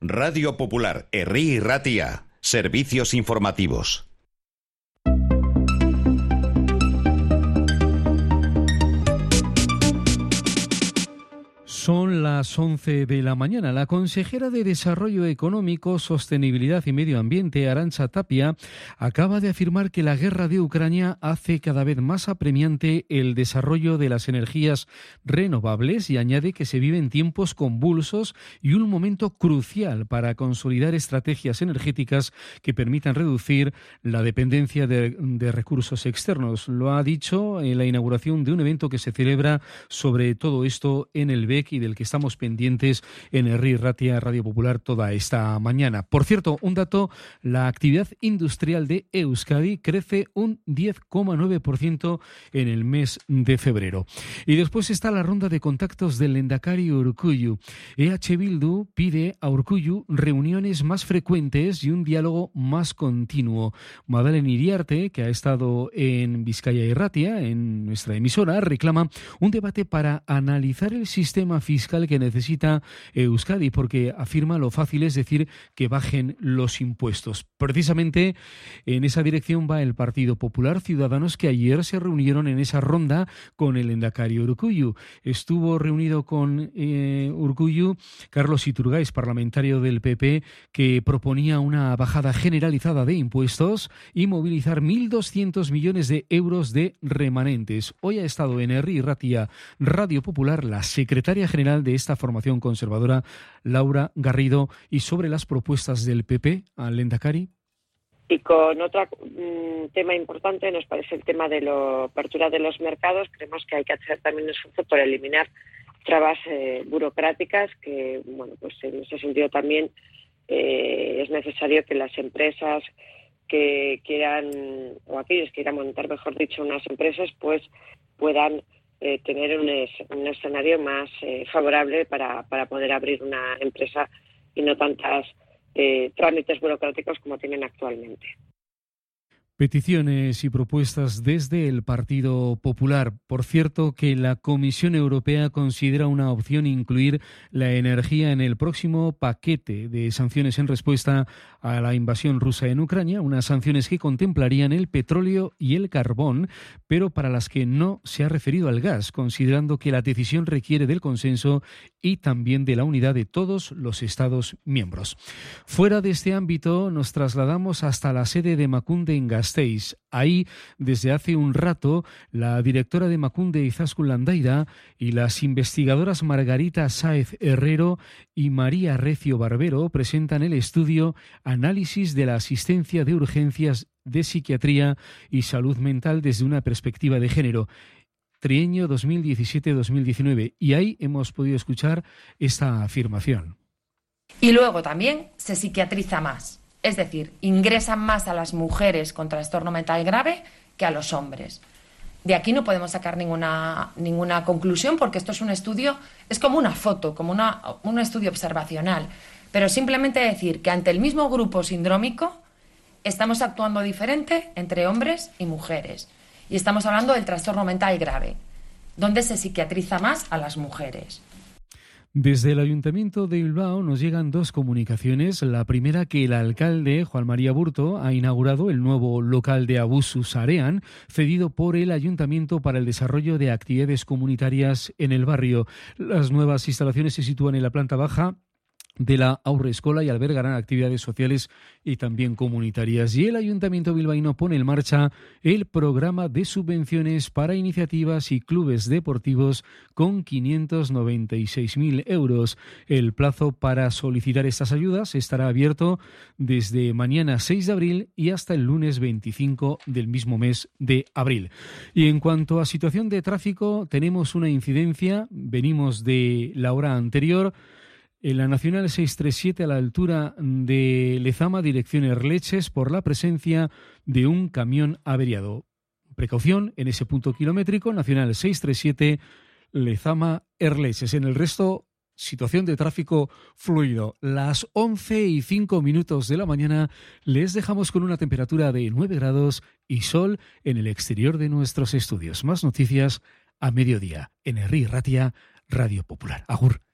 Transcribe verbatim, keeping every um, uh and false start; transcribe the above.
Radio Popular, Herri y Ratia. Servicios informativos. Son las once de la mañana. La consejera de Desarrollo Económico, Sostenibilidad y Medio Ambiente, Arantxa Tapia, acaba de afirmar que la guerra de Ucrania hace cada vez más apremiante el desarrollo de las energías renovables y añade que se viven tiempos convulsos y un momento crucial para consolidar estrategias energéticas que permitan reducir la dependencia de, de recursos externos. Lo ha dicho en la inauguración de un evento que se celebra sobre todo esto en el B E C y del que estamos pendientes en Herri Ratia, Radio Popular, toda esta mañana. Por cierto, un dato, la actividad industrial de Euskadi crece un diez coma nueve por ciento en el mes de febrero. Y después está la ronda de contactos del Lehendakari Urkullu. E H Bildu pide a Urkullu reuniones más frecuentes y un diálogo más continuo. Madalen Iriarte, que ha estado en Bizkaia y Ratia, en nuestra emisora, reclama un debate para analizar el sistema fiscal que necesita Euskadi, porque afirma lo fácil es decir que bajen los impuestos. Precisamente en esa dirección va el Partido Popular Ciudadanos, que ayer se reunieron en esa ronda con el Lehendakari Urkullu. Estuvo reunido con eh, Urkullu Carlos Iturgaiz, parlamentario del P P, que proponía una bajada generalizada de impuestos y movilizar mil doscientos millones de euros de remanentes. Hoy ha estado en Herri Ratia, Radio Popular, la secretaria general de esta formación conservadora, Laura Garrido, y sobre las propuestas del P P al Lehendakari. Y con otro um, tema importante, nos parece el tema de la apertura de los mercados. Creemos que hay que hacer también un esfuerzo por eliminar trabas eh, burocráticas, que, bueno, pues en ese sentido también eh, es necesario que las empresas que quieran, o aquellos que quieran montar, mejor dicho, unas empresas, pues puedan Eh, tener un, es, un escenario más eh, favorable para, para poder abrir una empresa y no tantas eh, trámites burocráticos como tienen actualmente. Peticiones y propuestas desde el Partido Popular. Por cierto, que la Comisión Europea considera una opción incluir la energía en el próximo paquete de sanciones en respuesta a la invasión rusa en Ucrania, unas sanciones que contemplarían el petróleo y el carbón, pero para las que no se ha referido al gas, considerando que la decisión requiere del consenso y también de la unidad de todos los Estados miembros. Fuera de este ámbito, nos trasladamos hasta la sede de Emakunde en Gasteiz. Ahí, desde hace un rato, la directora de Emakunde, Izaskun Landaida, y las investigadoras Margarita Sáez Herrero y María Recio Barbero presentan el estudio Análisis de la asistencia de urgencias de psiquiatría y salud mental desde una perspectiva de género, trienio dos mil diecisiete dos mil diecinueve. Y ahí hemos podido escuchar esta afirmación. Y luego también se psiquiatriza más. Es decir, ingresan más a las mujeres con trastorno mental grave que a los hombres. De aquí no podemos sacar ninguna, ninguna conclusión, porque esto es un estudio, es como una foto, como una, un estudio observacional. Pero simplemente decir que ante el mismo grupo sindrómico estamos actuando diferente entre hombres y mujeres. Y estamos hablando del trastorno mental grave, donde se psiquiatriza más a las mujeres. Desde el Ayuntamiento de Bilbao nos llegan dos comunicaciones. La primera, que el alcalde, Juan María Burto, ha inaugurado el nuevo local de Abusu Sarean, cedido por el Ayuntamiento para el desarrollo de actividades comunitarias en el barrio. Las nuevas instalaciones se sitúan en la planta baja de la Aurreskola y albergarán actividades sociales y también comunitarias. Y el Ayuntamiento bilbaíno pone en marcha el programa de subvenciones para iniciativas y clubes deportivos con quinientos noventa y seis mil euros. El plazo para solicitar estas ayudas estará abierto desde mañana seis de abril y hasta el lunes veinticinco del mismo mes de abril. Y en cuanto a situación de tráfico, tenemos una incidencia, venimos de la hora anterior. En la Nacional seiscientos treinta y siete, a la altura de Lezama, dirección Erleches, por la presencia de un camión averiado. Precaución en ese punto kilométrico, Nacional seiscientos treinta y siete, Lezama, Erleches. En el resto, situación de tráfico fluido. Las once y cinco minutos de la mañana les dejamos con una temperatura de nueve grados y sol en el exterior de nuestros estudios. Más noticias a mediodía en Herri Ratia, Radio Popular. Agur.